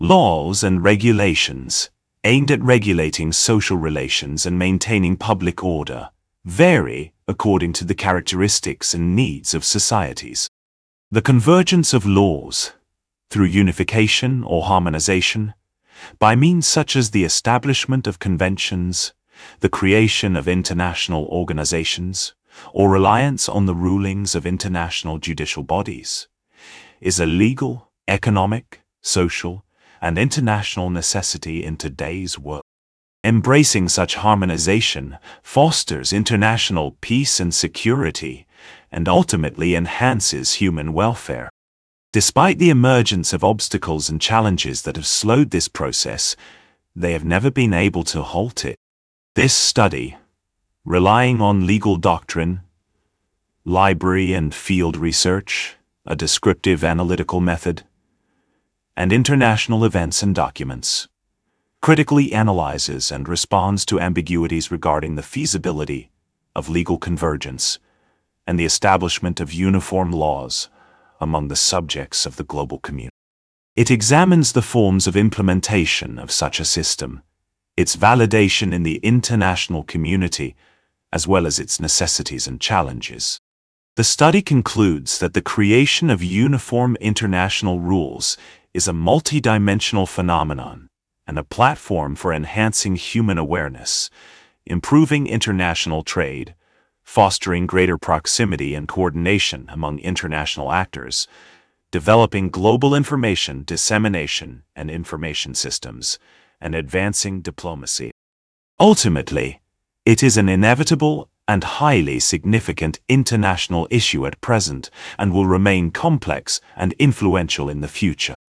Laws and regulations, aimed at regulating social relations and maintaining public order, vary according to the characteristics and needs of societies. The convergence of laws, through unification or harmonization, by means such as the establishment of conventions, the creation of international organizations, or reliance on the rulings of international judicial bodies, is a legal, economic, social, and international necessity in today's world. Embracing such harmonization fosters international peace and security, and ultimately enhances human welfare. Despite the emergence of obstacles and challenges that have slowed this process, they have never been able to halt it. This study, relying on legal doctrine, library and field research, a descriptive analytical method, and international events and documents, critically analyzes and responds to ambiguities regarding the feasibility of legal convergence and the establishment of uniform laws among the subjects of the global community. It examines the forms of implementation of such a system, its validation in the international community, as well as its necessities and challenges. The study concludes that the creation of uniform international rules is a multidimensional phenomenon and a platform for enhancing human awareness, improving international trade, fostering greater proximity and coordination among international actors, developing global information dissemination and information systems, and advancing diplomacy. Ultimately, it is an inevitable and highly significant international issue at present and will remain complex and influential in the future.